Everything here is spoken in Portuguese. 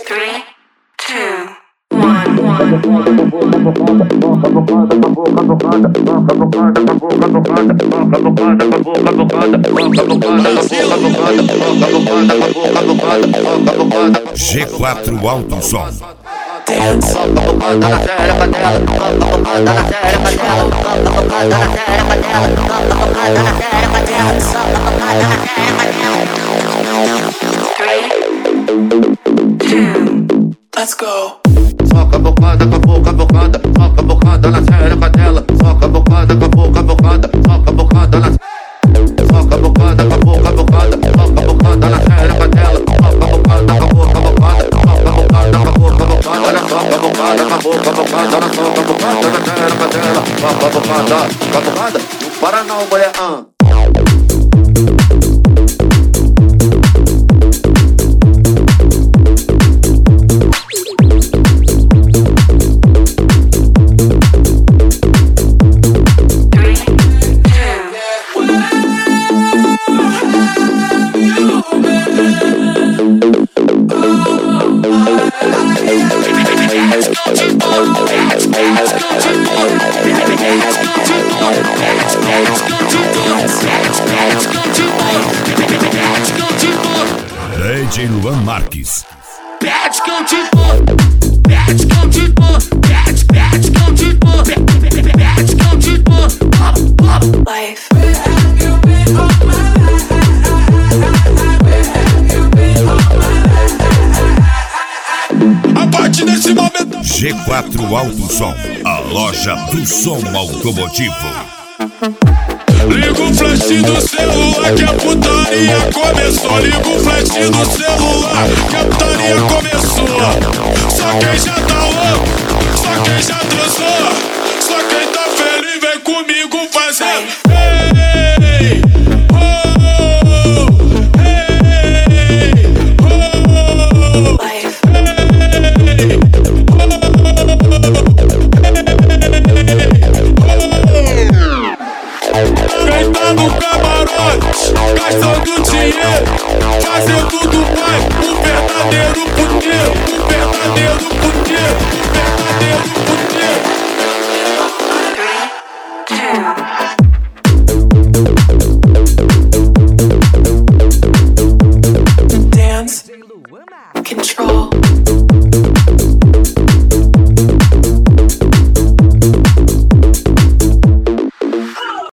3, 2, 1. G4 Alto Som. Let's go. Soca a bocada, soca a bocada na xereca dela. Soca a bocada, soca a bocada na. Soca a bocada, soca a bocada na xereca dela. Soca a bocada, soca a bocada na. Soca a bocada, na xereca dela. Soca a bocada, não para não, mulher. DJ Luan Marques. Pede que eu te dou, pede que eu te dou, pede que eu te dou, pede que eu te dou. Life. A partir desse momento G4 Alto Som, a loja do som automotivo. liga o flash do celular que a putaria começou. Liga o flash do celular que a putaria começou. Só quem já tá louco, só quem já transou, só quem tá feliz vem comigo fazer. Hey, oh, hey, oh, Life. Quem tá no camarote, gastando dinheiro, fazendo do pai um verdadeiro